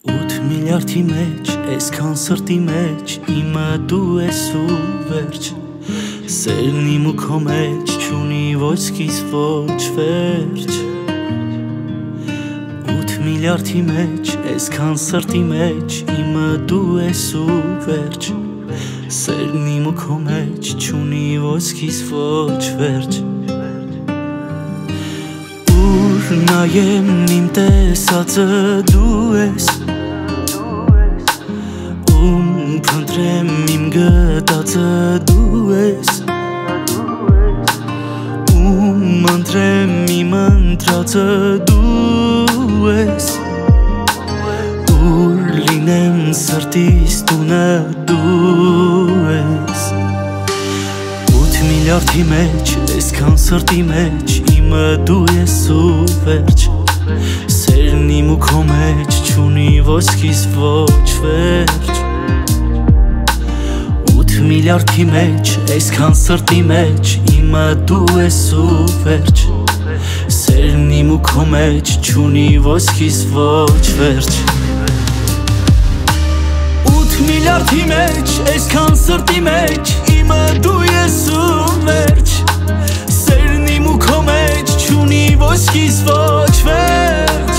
8 միլիարդի մեջ, այսքան սրտի մեջ, իմը դու ես ու վերջ, սերն իմ ու քո մեջ, չունի ոչ սկիզբ ոչ վերջ։ 8 միլիարդի մեջ, այսքան սրտի մեջ, իմը դու ես ու վերջ, սերն իմ ու քո մեջ, չունի ոչ սկիզբ ոչ վերջ։ Ուր նայեմ իմ տեսածը դու ես, Փնտրեմ իմ գտածը դու ես, ընտրեմ իմ ընտրածը դու ես, ուր լինեմ սրտիս տունը դու ես։ 8 միլիարդի մեջ, այսքան սրտի մեջ, իմը դու ես ու վերջ, սերն իմ ու քո մեջ, չունի ոչ սկիզբ ոչ վերջ։ 8 միլիարդի մեջ, այսքան սրտի մեջ, իմը դու ես ու վերջ, սերն իմ ու քո մեջ, չունի ոչ սկիզբ ոչ վերջ։ 8 միլիարդի մեջ, այսքան սրտի մեջ, իմը դու ես ու վերջ, սերն իմ ու քո մեջ, չունի ոչ սկիզբ ոչ վերջ։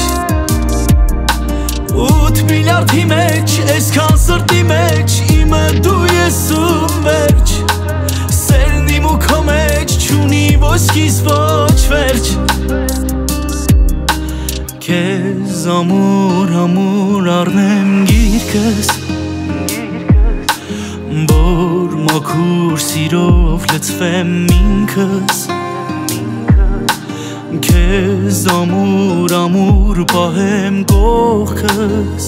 8 միլիարդի մեջ, այսքան սրտի մեջ, իմը դու ես ու վերջ, սերն իմ ու քո մեջ, չունի ոչ սկիզբ ոչ վերջ։ Քեզ ամուր առնեմ գիրկս, որ մաքուր սիրով լցվեմ ինքս, Քեզ ամուր պահեմ կողքս,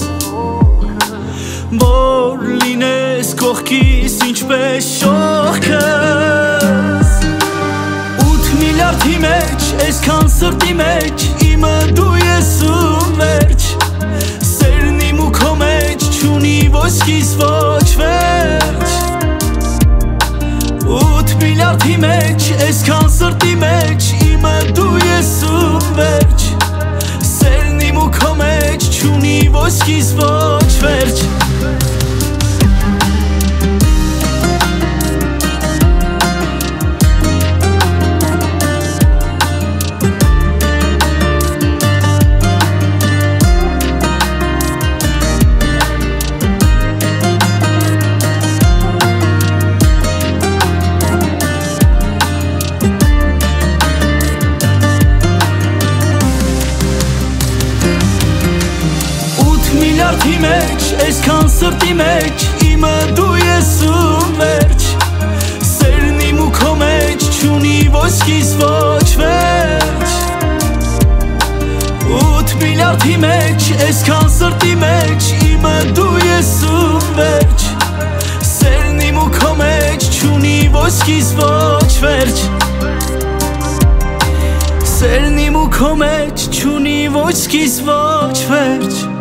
որ լինես կողքիս ինչպես շողքս։ 8 միլիարդի մեջ, այսքան սրտի մեջ, իմը դու ես ու վերջ, սերն իմ ու քո մեջ, չունի ոչ սկիզբ ոչ վերջ։ 8 միլիարդի մեջ, այսքան սրտի մեջ, իմը դու ես ու վերջ, սերն իմ ու քո մեջ, չունի ոչ սկիզբ ոչ վերջ։ Միլիարդի մեջ, այսքան սրտի մեջ, իմը դու ես ու վերջ, սերն իմ ու քո մեջ, չունի ոչ սկիզբ ոչ վերջ։ 8 միլիարդի մեջ, այսքան սրտի մեջ, իմը դու ես ու վերջ, սերն իմ ու քո մեջ, չունի ոչ սկիզբ ոչ վերջ։ Սերն իմ ու քո մեջ, չունի ոչ սկիզբ ոչ վերջ։